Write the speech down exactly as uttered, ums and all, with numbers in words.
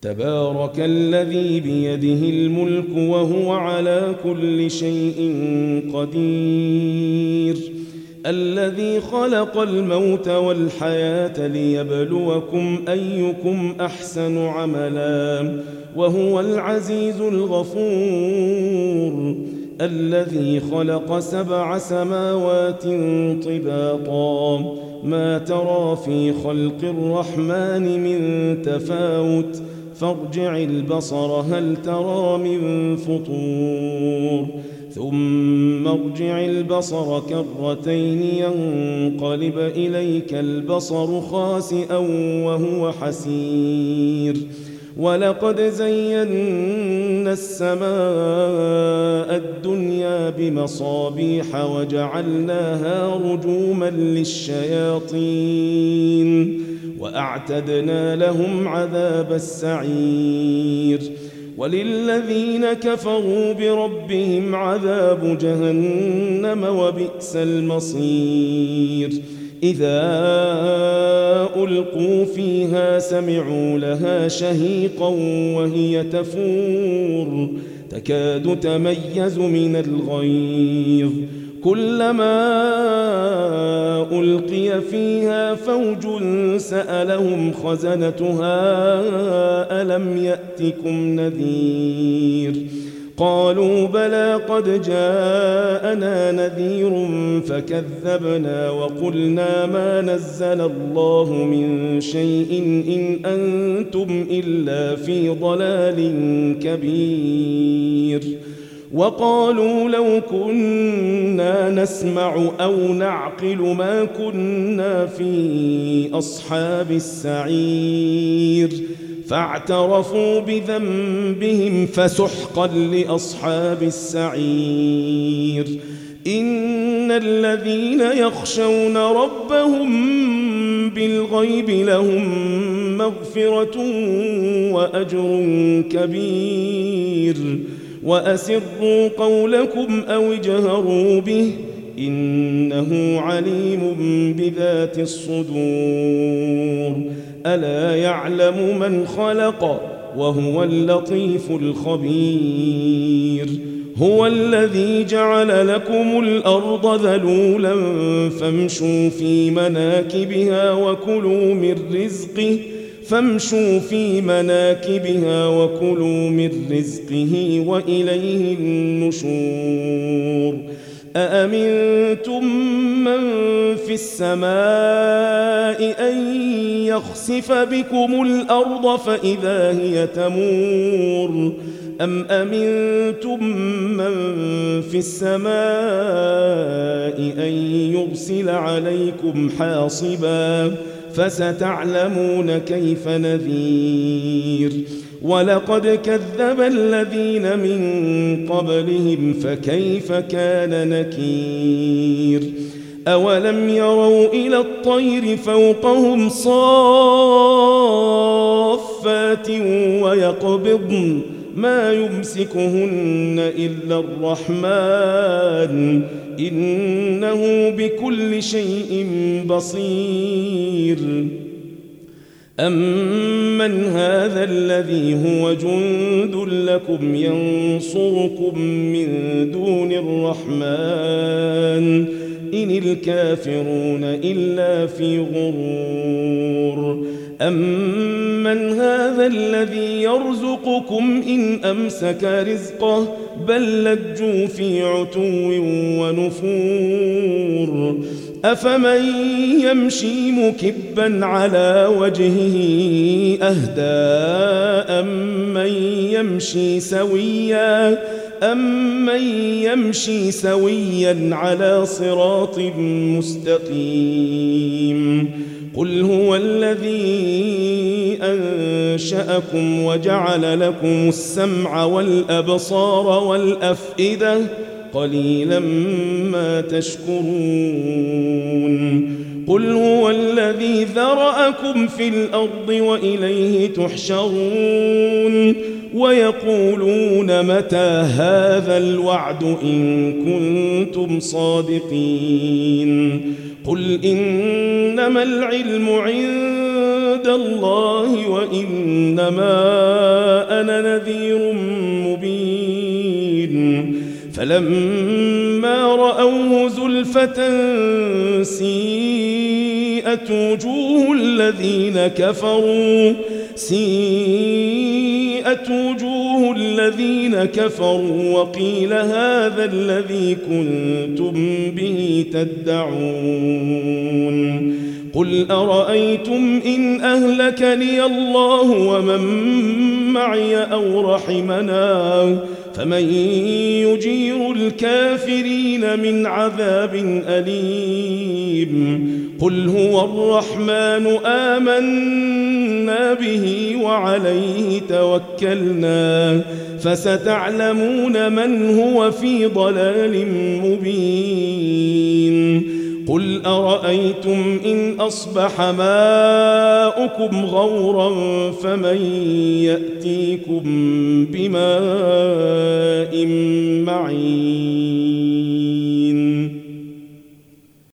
تبارك الذي بيده الملك وهو على كل شيء قدير الذي خلق الموت والحياة ليبلوكم أيكم أحسن عملا وهو العزيز الغفور الذي خلق سبع سماوات طباقا ما ترى في خلق الرحمن من تفاوت فارجع البصر هل ترى من فطور ثم ارجع البصر كرتين ينقلب إليك البصر خاسئا وهو حسير ولقد زينا السماء الدنيا بمصابيح وجعلناها رجوما للشياطين وأعتدنا لهم عذاب السعير وللذين كفروا بربهم عذاب جهنم وبئس المصير إذا ألقوا فيها سمعوا لها شهيقا وهي تفور تكاد تميز من الغيظ كلما ألقي فيها فوج سألهم خزنتها ألم يأتكم نذير قالوا بلى قد جاءنا نذير فكذبنا وقلنا ما نزل الله من شيء إن أنتم إلا في ضلال كبير وقالوا لو كنا نسمع أو نعقل ما كنا في أصحاب السعير فاعترفوا بذنبهم فسحقا لأصحاب السعير إن الذين يخشون ربهم بالغيب لهم مغفرة وأجر كبير وأسروا قولكم أو اجهروا به إنه عليم بذات الصدور ألا يعلم من خلق وهو اللطيف الخبير هو الذي جعل لكم الأرض ذلولا فامشوا في مناكبها وكلوا من رزقه فامشوا في مناكبها وكلوا من رزقه وإليه النشور أأمنتم من في السماء أن يخسف بكم الأرض فإذا هي تمور أم أمنتم من في السماء أن يرسل عليكم حاصبا فستعلمون كيف نذير ولقد كذب الذين من قبلهم فكيف كان نكير أولم يروا إلى الطير فوقهم صافات ويقبضن ما يمسكهن إلا الرحمن إنه بكل شيء بصير أمن هذا الذي هو جند لكم ينصركم من دون الرحمن إن الكافرون إلا في غرور أمن هذا الذي يرزقكم إن أمسك رزقه بل لجوا في عتو ونفور أفمن يمشي مكبا على وجهه أهدى أمن يمشي سويا أمن يمشي سويا على صراط مستقيم قل هو الذي أنشأكم وجعل لكم السمع والأبصار والأفئدة قليلا ما تشكرون قل هو الذي ذرأكم في الأرض وإليه تحشرون ويقولون متى هذا الوعد إن كنتم صادقين قل إنما العلم عند عند الله وإنما أنا نذير مبين فلما رأوه زلفة سيئت وجوه الذين كفروا سيئت وجوه الذين كفروا وقيل هذا الذي كنتم به تدعون قل أرأيتم إن أهلكني الله ومن معي أو رحمنا فمن يجير الكافرين من عذاب أليم قل هو الرحمن آمنا به وعليه توكلنا فستعلمون من هو في ضلال مبين قل أرأيتم إن أصبح ماؤكم غورا فمن يأتيكم بماء معين